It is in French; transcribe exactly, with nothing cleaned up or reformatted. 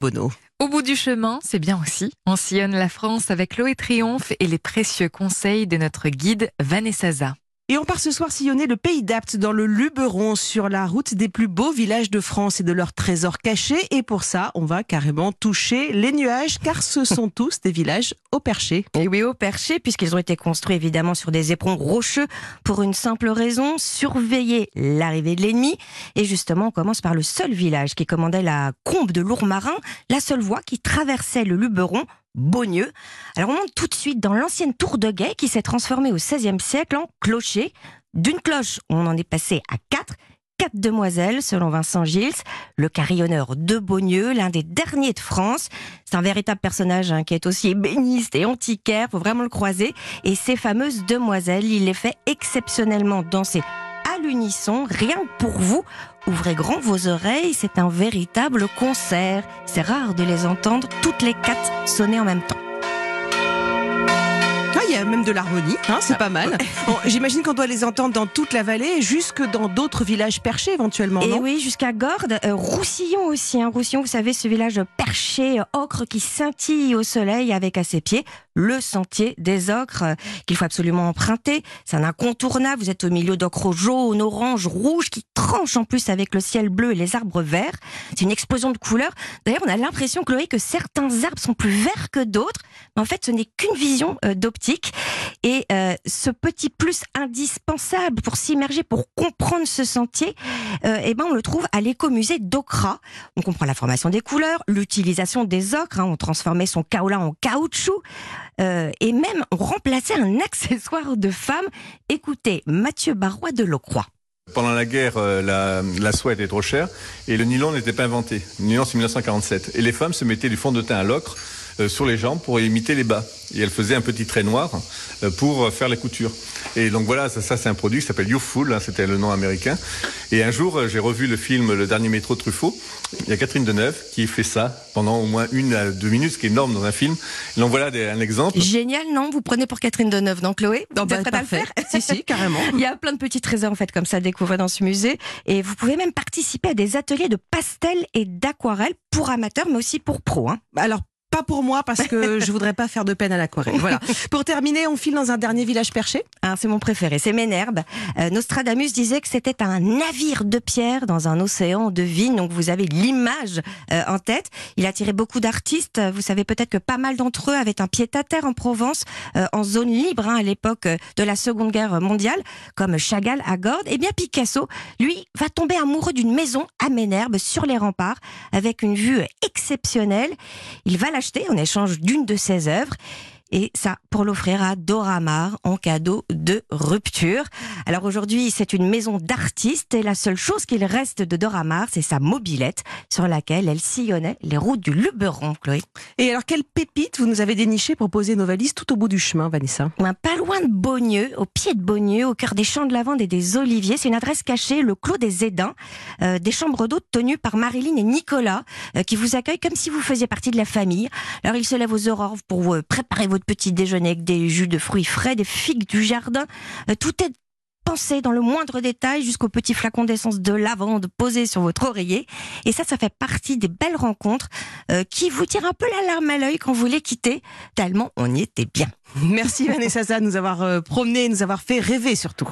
Bono. Au bout du chemin, c'est bien aussi. On sillonne la France avec l'eau et triomphe et les précieux conseils de notre guide Vanessa Za. Et on part ce soir sillonner le pays d'Apt dans le Luberon, sur la route des plus beaux villages de France et de leurs trésors cachés. Et pour ça, on va carrément toucher les nuages, car ce sont tous des villages au perché. Et oui, au perché, puisqu'ils ont été construits évidemment sur des éperons rocheux pour une simple raison, surveiller l'arrivée de l'ennemi. Et justement, on commence par le seul village qui commandait la combe de Lourmarin, la seule voie qui traversait le Luberon, Beaugneux. Alors on monte tout de suite dans l'ancienne tour de guet qui s'est transformée au seizième siècle en clocher. D'une cloche, on en est passé à quatre. Quatre demoiselles, selon Vincent Gilles, le carillonneur de Beaugneux, l'un des derniers de France. C'est un véritable personnage hein, qui est aussi ébéniste et antiquaire, faut vraiment le croiser. Et ces fameuses demoiselles, il les fait exceptionnellement danser à l'unisson, rien que pour vous. Ouvrez grand vos oreilles, c'est un véritable concert. C'est rare de les entendre toutes les quatre sonner en même temps. Ah, il y a même de l'harmonie, hein, c'est pas mal. Bon, j'imagine qu'on doit les entendre dans toute la vallée, jusque dans d'autres villages perchés éventuellement, Et non ? oui, jusqu'à Gordes, euh, Roussillon aussi. Hein. Roussillon, vous savez, ce village perché, euh, ocre qui scintille au soleil avec à ses pieds le sentier des ocres euh, qu'il faut absolument emprunter. C'est un incontournable. Vous êtes au milieu d'ocre jaune, orange, rouge qui tranche en plus avec le ciel bleu et les arbres verts. C'est une explosion de couleurs. D'ailleurs, on a l'impression, Chloé, que certains arbres sont plus verts que d'autres. Mais en fait, ce n'est qu'une vision euh, d'optique. Et euh, ce petit plus indispensable pour s'immerger, pour comprendre ce sentier, euh, eh ben on le trouve à l'écomusée d'Okra. On comprend la formation des couleurs, l'utilisation des ocres, hein, on transformait son kaolin en caoutchouc, euh, et même on remplaçait un accessoire de femme. Écoutez, Mathieu Barrois de Locroix. Pendant la guerre, euh, la, la soie était trop chère et le nylon n'était pas inventé. Le nylon, c'est mille neuf cent quarante-sept. Et les femmes se mettaient du fond de teint à l'ocre euh, sur les jambes pour imiter les bas. Et elles faisaient un petit trait noir euh, pour faire les coutures. Et donc voilà, ça, ça c'est un produit qui s'appelle Youthful, hein, c'était le nom américain. Et un jour, euh, j'ai revu le film Le Dernier Métro de Truffaut. Il y a Catherine Deneuve qui fait ça pendant au moins une à deux minutes, ce qui est énorme dans un film. Et donc voilà des, un exemple. Génial, non ? Vous prenez pour Catherine Deneuve, non, Chloé ? Non, Vous bah, êtes prête à le parfait. faire ? Si, si, carrément. Il y a plein de petits trésors en fait comme ça à découvrir dans ce musée. Et vous pouvez même participer à des ateliers de pastel et d'aquarelle pour amateurs, mais aussi pour pros. Hein. Alors, pas pour moi, parce que je voudrais pas faire de peine à l'aquarelle. Voilà. Pour terminer, on file dans un dernier village perché. Ah, c'est mon préféré, c'est Ménherbe. Euh, Nostradamus disait que c'était un navire de pierre dans un océan de vignes. Donc vous avez l'image euh, en tête. Il a attiré beaucoup d'artistes. Vous savez peut-être que pas mal d'entre eux avaient un pied-à-terre en Provence, euh, en zone libre hein, à l'époque de la Seconde Guerre mondiale, comme Chagall à Gordes. Et bien Picasso, lui, va tomber amoureux d'une maison à Ménherbe sur les remparts avec une vue exceptionnelle. Il va l'acheter en échange d'une de ses œuvres. Et ça, pour l'offrir à Dora Maar en cadeau de rupture. Alors aujourd'hui, c'est une maison d'artistes et la seule chose qu'il reste de Dora Maar, c'est sa mobilette sur laquelle elle sillonnait les routes du Luberon, Chloé. Et alors, quelle pépite vous nous avez déniché pour poser nos valises tout au bout du chemin, Vanessa ? Ben, pas loin de Beaugneux, au pied de Beaugneux, au cœur des champs de lavande et des oliviers. C'est une adresse cachée, le Clos des Édins, euh, des chambres d'hôtes tenues par Marilyn et Nicolas, euh, qui vous accueillent comme si vous faisiez partie de la famille. Alors ils se lèvent aux aurores pour vous préparer votre petit déjeuner avec des jus de fruits frais, des figues du jardin. Euh, tout est pensé dans le moindre détail jusqu'au petit flacon d'essence de lavande posé sur votre oreiller. Et ça, ça fait partie des belles rencontres euh, qui vous tirent un peu la larme à l'œil quand vous les quittez, tellement on y était bien. Merci Vanessa Za de nous avoir euh, promené, nous avoir fait rêver surtout.